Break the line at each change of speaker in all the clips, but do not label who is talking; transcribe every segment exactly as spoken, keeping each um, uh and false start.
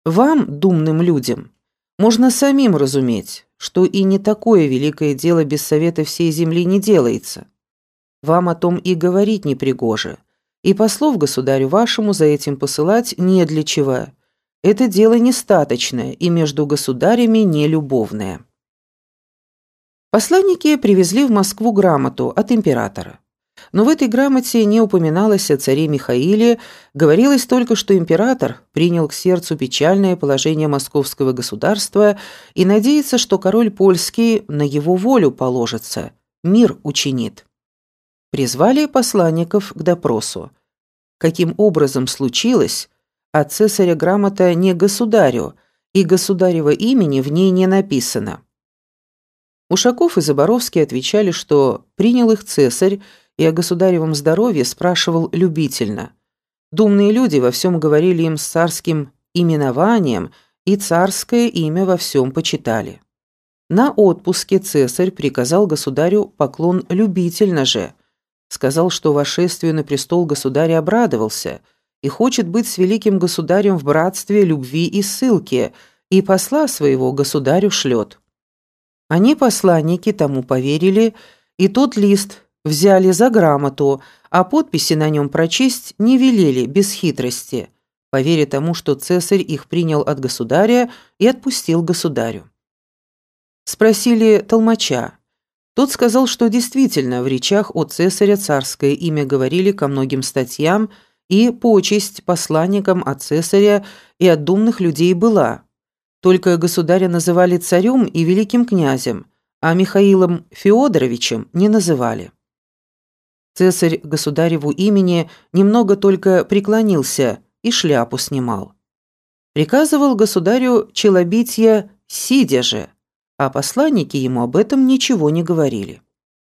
Вам, думным людям, можно самим разуметь, что и не такое великое дело без совета всей земли не делается. Вам о том и говорить непригоже, и послов государю вашему за этим посылать не для чего. Это дело нестаточное и между государями нелюбовное». Посланники привезли в Москву грамоту от императора. Но в этой грамоте не упоминалось о царе Михаиле, говорилось только, что император принял к сердцу печальное положение московского государства и надеется, что король польский на его волю положится, мир учинит. Призвали посланников к допросу. Каким образом случилось, от цесаря грамота не государю, и государево имени в ней не написано. Ушаков и Заборовский отвечали, что принял их цесарь и о государевом здоровье спрашивал любительно. Думные люди во всем говорили им с царским именованием, и царское имя во всем почитали. На отпуске цесарь приказал государю поклон любительно же, сказал, что вошествию на престол государя обрадовался и хочет быть с великим государем в братстве, любви и ссылке, и посла своего государю шлет. Они, посланники, тому поверили, и тот лист взяли за грамоту, а подписи на нем прочесть не велели без хитрости, по вере тому, что цесарь их принял от государя и отпустил государю. Спросили толмача. Тот сказал, что действительно в речах о цесаря царское имя говорили ко многим статьям, и почесть посланникам от цесаря и от думных людей была. Только государя называли царем и великим князем, а Михаилом Феодоровичем не называли. Цесарь государеву имени немного только преклонился и шляпу снимал. Приказывал государю челобитья сидя же, а посланники ему об этом ничего не говорили.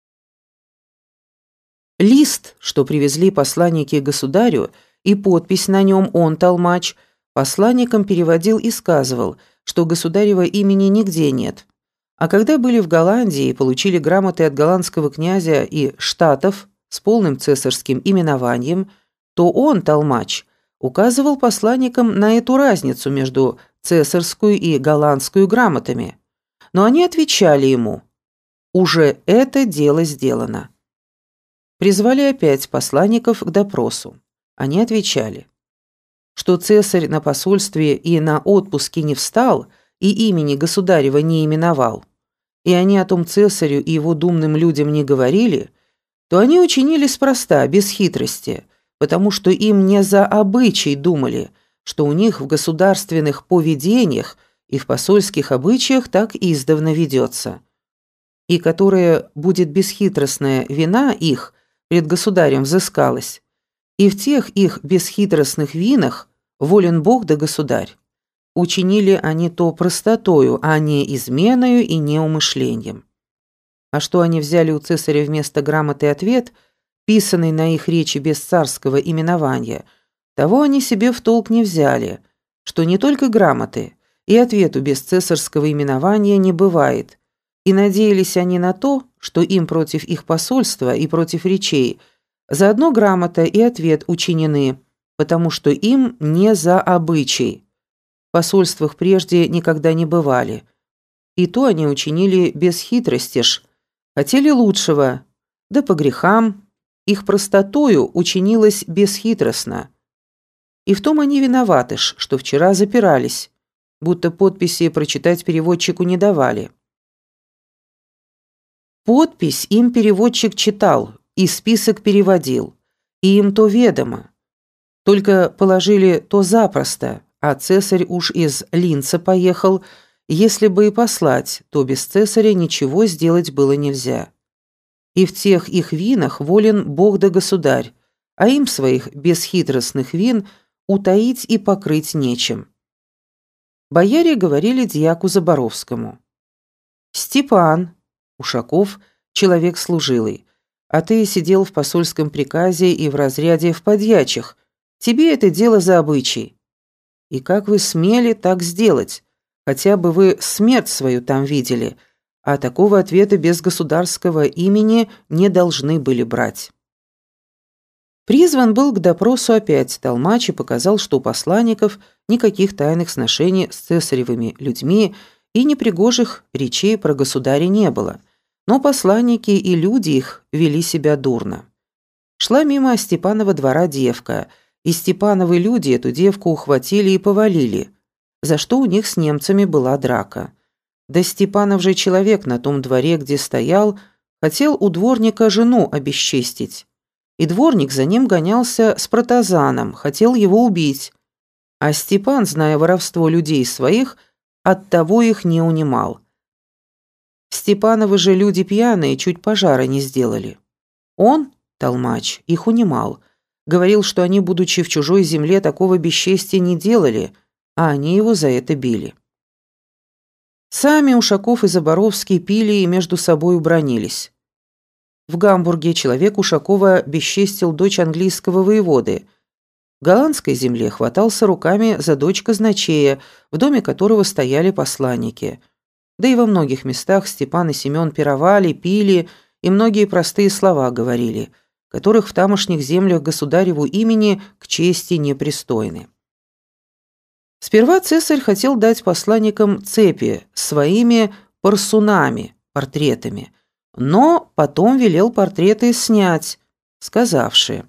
Лист, что привезли посланники государю, и подпись на нем он, толмач, посланникам переводил и сказывал, что государева имени нигде нет. А когда были в Голландии и получили грамоты от голландского князя и штатов с полным цесарским именованием, то он, толмач, указывал посланникам на эту разницу между цесарскую и голландскую грамотами. Но они отвечали ему: «Уже это дело сделано». Призвали опять посланников к допросу. Они отвечали, что цесарь на посольстве и на отпуске не встал и имени государева не именовал, и они о том цесарю и его думным людям не говорили, то они учинили спроста, без хитрости, потому что им не за обычай думали, что у них в государственных поведениях и в посольских обычаях так издавна ведется, и которая будет бесхитростная вина их пред государем взыскалась, и в тех их бесхитростных винах волен Бог да государь. Учинили они то простотою, а не изменою и неумышлением. А что они взяли у цесаря вместо грамоты ответ, писанный на их речи без царского именования, того они себе в толк не взяли, что не только грамоты, и ответу без цесарского именования не бывает, и надеялись они на то, что им против их посольства и против речей заодно грамота и ответ учинены, потому что им не за обычай. В посольствах прежде никогда не бывали. И то они учинили без хитрости ж, хотели лучшего, да по грехам их простотою учинилось бесхитростно. И в том они виноваты ж, что вчера запирались, будто подписи прочитать переводчику не давали. Подпись им переводчик читал и список переводил, и им то ведомо. Только положили то запросто, а цесарь уж из Линца поехал, если бы и послать, то без цесаря ничего сделать было нельзя. И в тех их винах волен Бог да государь, а им своих бесхитростных вин утаить и покрыть нечем. Бояре говорили дьяку Заборовскому: «Степан, Ушаков, человек служилый, а ты сидел в посольском приказе и в разряде в подьячих, тебе это дело за обычай. И как вы смели так сделать? Хотя бы вы смерть свою там видели, а такого ответа без государского имени не должны были брать». Призван был к допросу опять толмач и показал, что у посланников никаких тайных сношений с цесаревыми людьми и непригожих речей про государя не было, но посланники и люди их вели себя дурно. Шла мимо Степанова двора девка, и Степановы люди эту девку ухватили и повалили, за что у них с немцами была драка. Да Степанов же человек на том дворе, где стоял, хотел у дворника жену обесчестить. И дворник за ним гонялся с протазаном, хотел его убить. А Степан, зная воровство людей своих, оттого их не унимал. Степановы же люди пьяные, чуть пожара не сделали. Он, толмач, их унимал. Говорил, что они, будучи в чужой земле, такого бесчестия не делали, а они его за это били. Сами Ушаков и Заборовский пили и между собой бранились. В Гамбурге человек Ушакова бесчестил дочь английского воеводы. В голландской земле хватался руками за дочь казначея, в доме которого стояли посланники. Да и во многих местах Степан и Семен пировали, пили и многие простые слова говорили, которых в тамошних землях государеву имени к чести непристойны. Сперва цесарь хотел дать посланникам цепи с своими парсунами, портретами, но потом велел портреты снять, сказавши: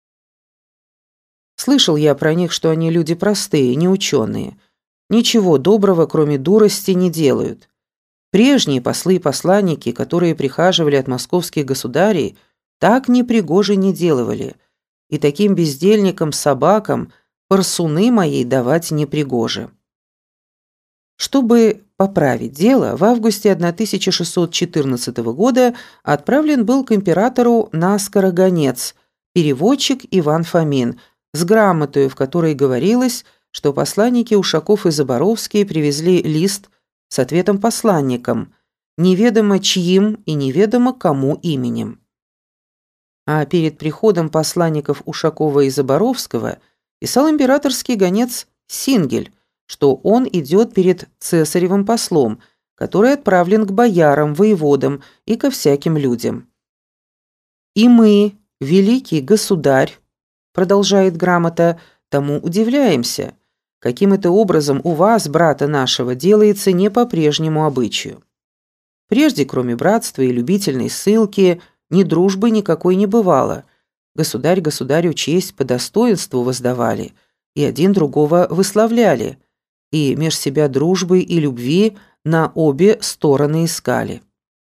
«Слышал я про них, что они люди простые, не ученые. Ничего доброго, кроме дурости, не делают. Прежние послы и посланники, которые прихаживали от московских государей, так непригоже не делывали, и таким бездельникам-собакам парсуны моей давать непригоже». Чтобы поправить дело, в августе тысяча шестьсот четырнадцатого года отправлен был к императору наскоро гонец, переводчик Иван Фомин, с грамотой, в которой говорилось, что посланники Ушаков и Заборовский привезли лист с ответом посланникам, неведомо чьим и неведомо кому именем. А перед приходом посланников Ушакова и Заборовского писал императорский гонец Сингель, что он идет перед цесаревым послом, который отправлен к боярам, воеводам и ко всяким людям. «И мы, великий государь, — продолжает грамота, — тому удивляемся, каким это образом у вас, брата нашего, делается не по прежнему обычаю. Прежде, кроме братства и любительной ссылки, ни дружбы никакой не бывало. Государь государю честь по достоинству воздавали, и один другого выславляли, и меж себя дружбы и любви на обе стороны искали.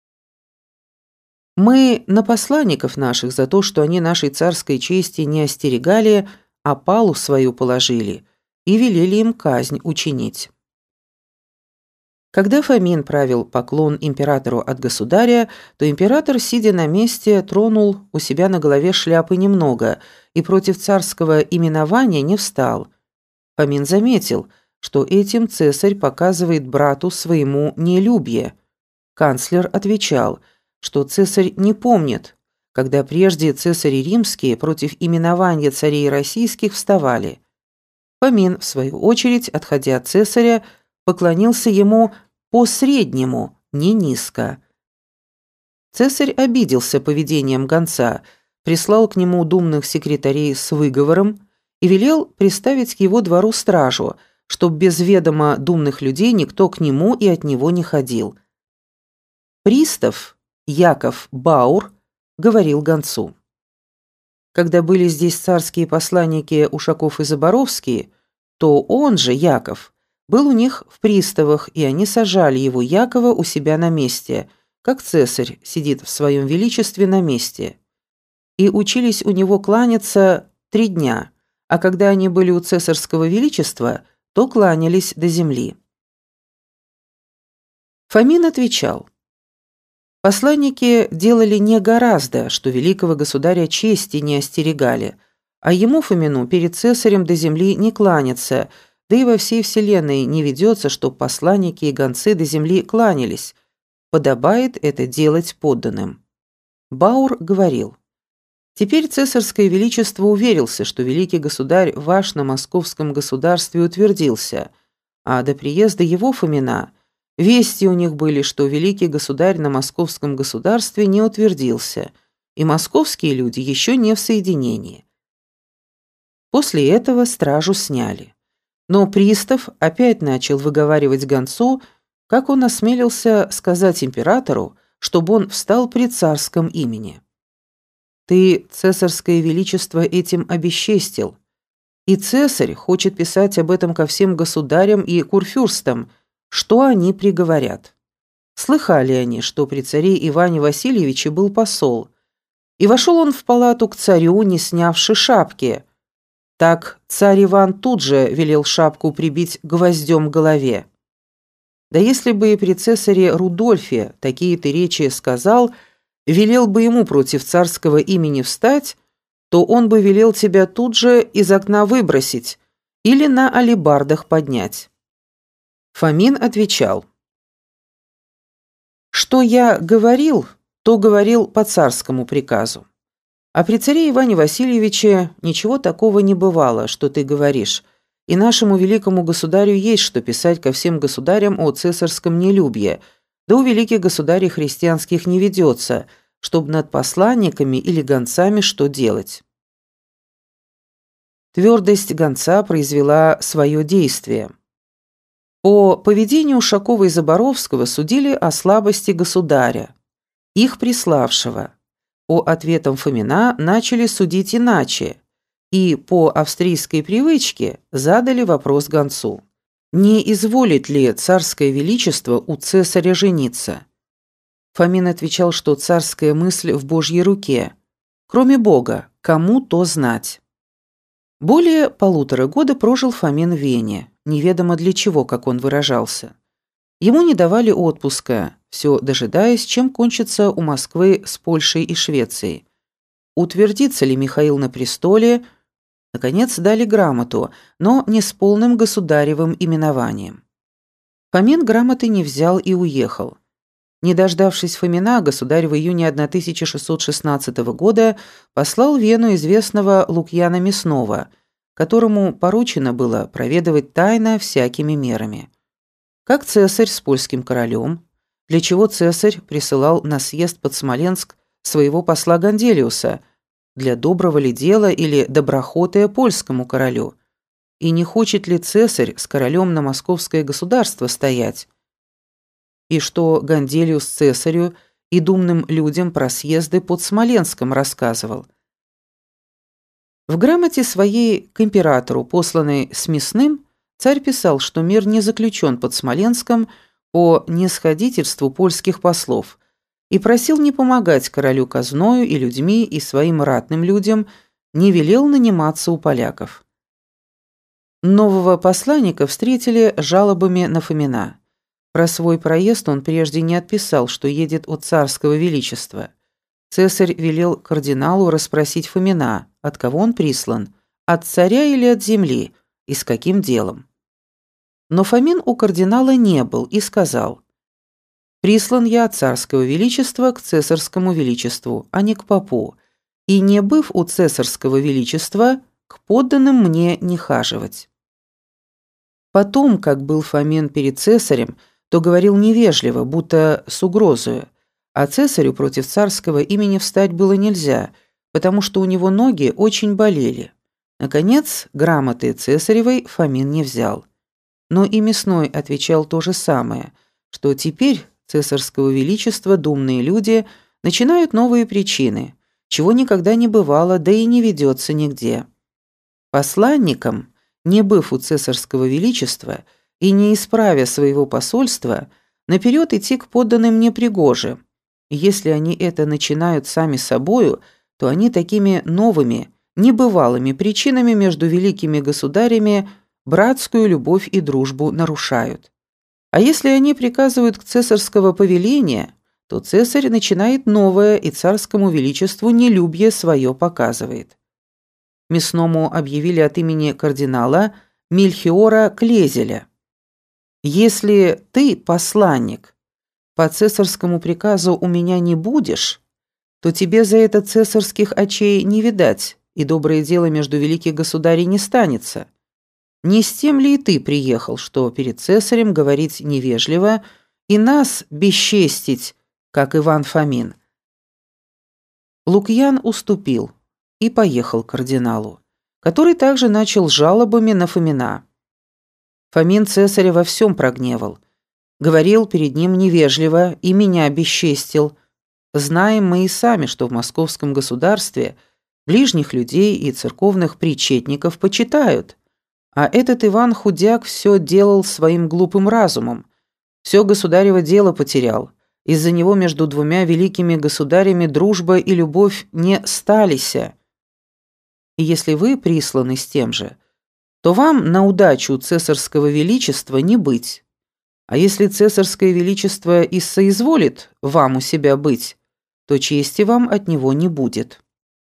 Мы на посланников наших за то, что они нашей царской чести не остерегали, опалу свою положили и велели им казнь учинить». Когда Фомин правил поклон императору от государя, то император, сидя на месте, тронул у себя на голове шляпы немного и против царского именования не встал. Фомин заметил, что этим цесарь показывает брату своему нелюбие. Канцлер отвечал, что цесарь не помнит, когда прежде цесари римские против именования царей российских вставали. Фомин, в свою очередь, отходя от цесаря, поклонился ему по-среднему, не низко. Цесарь обиделся поведением гонца, прислал к нему думных секретарей с выговором и велел приставить к его двору стражу, чтоб без ведома думных людей никто к нему и от него не ходил. Пристав Яков Баур говорил гонцу: «Когда были здесь царские посланники Ушаков и Заборовский, то он же, Яков, был у них в приставах, и они сажали его, Якова, у себя на месте, как цесарь сидит в своем величестве на месте. И учились у него кланяться три дня, а когда они были у цесарского величества, то кланялись до земли». Фомин отвечал: «Посланники делали не гораздо, что великого государя чести не остерегали, а ему, Фомину, перед цесарем до земли не кланяться, да и во всей вселенной не ведется, что посланники и гонцы до земли кланялись. Подобает это делать подданным». Баур говорил: «Теперь цесарское величество уверился, что великий государь ваш на московском государстве утвердился, а до приезда его, Фомина, вести у них были, что великий государь на московском государстве не утвердился, и московские люди еще не в соединении. После этого стражу сняли. Но пристав опять начал выговаривать гонцу, как он осмелился сказать императору, чтобы он встал при царском имени. «Ты цесарское величество этим обесчестил, и цесарь хочет писать об этом ко всем государям и курфюрстам, что они приговорят. Слыхали они, что при царе Иване Васильевиче был посол, и вошел он в палату к царю, не снявши шапки. Так царь Иван тут же велел шапку прибить гвоздем к голове. Да если бы и при цесаре Рудольфе такие-то речи сказал, велел бы ему против царского имени встать, то он бы велел тебя тут же из окна выбросить или на алебардах поднять». Фомин отвечал: «Что я говорил, то говорил по царскому приказу. А при царе Иване Васильевиче ничего такого не бывало, что ты говоришь, и нашему великому государю есть что писать ко всем государям о цесарском нелюбье, да у великих государей христианских не ведется, чтобы над посланниками или гонцами что делать». Твердость гонца произвела свое действие. По поведению Ушакова и Заборовского судили о слабости государя, их приславшего. По ответам Фомина начали судить иначе, и по австрийской привычке задали вопрос гонцу: не изволит ли царское величество у цесаря жениться? Фомин отвечал, что царская мысль в Божьей руке, кроме Бога, кому то знать. Более полутора года прожил Фомин в Вене, неведомо для чего, как он выражался. Ему не давали отпуска, все дожидаясь, чем кончится у Москвы с Польшей и Швецией. Утвердится ли Михаил на престоле? Наконец дали грамоту, но не с полным государевым именованием. Фомин грамоты не взял и уехал. Не дождавшись Фомина, государь в июне тысяча шестьсот шестнадцатого года послал в Вену известного Лукьяна Мясного, которому поручено было проведывать тайно всякими мерами. Как цесарь с польским королем, для чего цесарь присылал на съезд под Смоленск своего посла Ганделиуса, для доброго ли дела или доброхотия польскому королю, и не хочет ли цесарь с королем на московское государство стоять, и что Ганделиус цесарю и думным людям про съезды под Смоленском рассказывал. В грамоте своей к императору, посланной с Мясным, царь писал, что мир не заключен под Смоленском по нисходительству польских послов, и просил не помогать королю казною и людьми и своим ратным людям, не велел наниматься у поляков. Нового посланника встретили жалобами на Фомина. Про свой проезд он прежде не отписал, что едет от царского величества. Цесарь велел кардиналу расспросить Фомина, от кого он прислан, от царя или от земли, и с каким делом. Но Фомин у кардинала не был и сказал: «Прислан я от царского величества к цесарскому величеству, а не к попу, и, не быв у цесарского величества, к подданным мне не хаживать». Потом, как был Фомин перед цесарем, то говорил невежливо, будто с угрозою, а цесарю против царского имени встать было нельзя, потому что у него ноги очень болели. Наконец, грамоты цесаревой Фомин не взял. Но и Мясной отвечал то же самое, что теперь цесарского величества думные люди начинают новые причины, чего никогда не бывало, да и не ведется нигде. Посланникам, не быв у цесарского величества и не исправя своего посольства, наперед идти к подданным непригоже. Если они это начинают сами собою, то они такими новыми, небывалыми причинами между великими государями братскую любовь и дружбу нарушают. А если они приказывают к цесарского повеления, то цесарь начинает новое и царскому величеству нелюбие свое показывает. Мясному объявили от имени кардинала Мельхиора Клезеля: «Если ты, посланник, по цесарскому приказу у меня не будешь, то тебе за это цесарских очей не видать, и доброе дело между великих государей не станется. Не с тем ли и ты приехал, что перед цесарем говорить невежливо и нас бесчестить, как Иван Фомин?» Лукьян уступил и поехал к кардиналу. который также начал жалобами на Фомина. Фомин цесаря во всем прогневал. Говорил перед ним невежливо и меня бесчестил. Знаем мы и сами, что в московском государстве ближних людей и церковных причетников почитают, а этот Иван Худяк все делал своим глупым разумом, все государево дело потерял. Из-за него между двумя великими государями дружба и любовь не сталися. И если вы присланы с тем же, то вам на удачу цесарского величества не быть. А если цесарское величество и соизволит вам у себя быть, то чести вам от него не будет.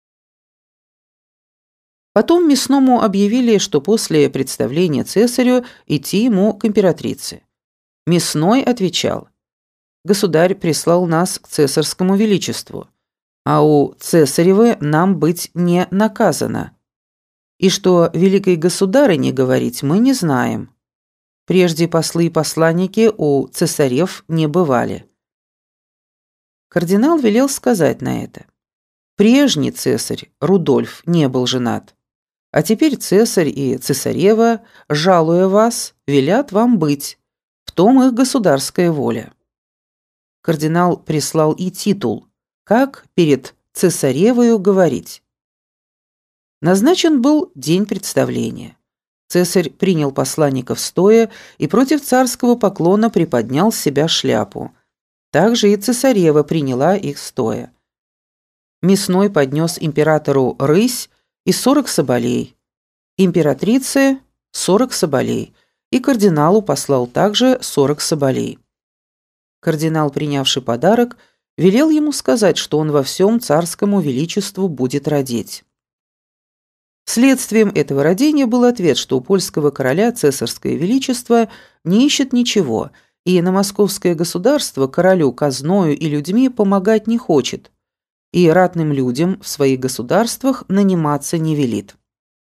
Потом Мясному объявили, что после представления цесарю идти ему к императрице. Мясной отвечал: «Государь прислал нас к цесарскому величеству, а у цесаревы нам быть не наказано. И что великой государыне говорить мы не знаем. Прежде послы и посланники у цесарев не бывали». Кардинал велел сказать на это: «Прежний цесарь, Рудольф, не был женат, а теперь цесарь и цесарева, жалуя вас, велят вам быть, в том их государская воля». Кардинал прислал и титул, как перед цесаревою говорить. Назначен был день представления. Цесарь принял посланников стоя и против царского поклона приподнял с себя шляпу. Также и цесарева приняла их стоя. Мясной поднес императору рысь и сорок соболей, императрице сорок соболей, и кардиналу послал также сорок соболей. Кардинал, принявший подарок, велел ему сказать, что он во всем царскому величеству будет родить. Следствием этого родения был ответ, что у польского короля цесарское величество не ищет ничего, и на московское государство королю казною и людьми помогать не хочет, и ратным людям в своих государствах наниматься не велит.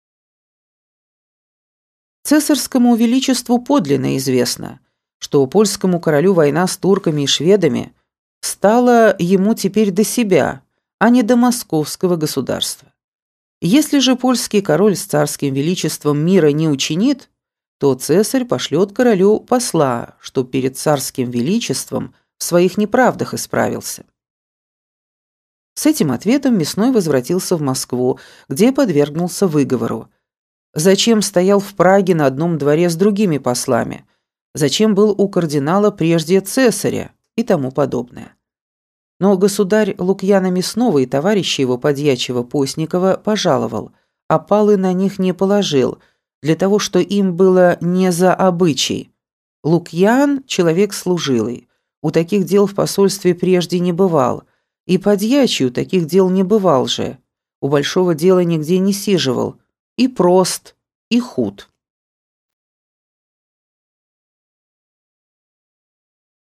Цесарскому величеству подлинно известно, что польскому королю война с турками и шведами стала ему теперь до себя, а не до московского государства. Если же польский король с царским величеством мира не учинит, то цесарь пошлет королю посла, чтоб перед царским величеством в своих неправдах исправился. С этим ответом Мясной возвратился в Москву, где подвергнулся выговору. Зачем стоял в Праге на одном дворе с другими послами? Зачем был у кардинала прежде цесаря и тому подобное. Но государь Лукьяна Мясного и товарища его подьячего Постникова пожаловал, а палы на них не положил, для того, что им было не за обычай. Лукьян – человек служилый, у таких дел в посольстве прежде не бывал, и подьячий у таких дел не бывал же, у большого дела нигде не сиживал, и прост, и худ.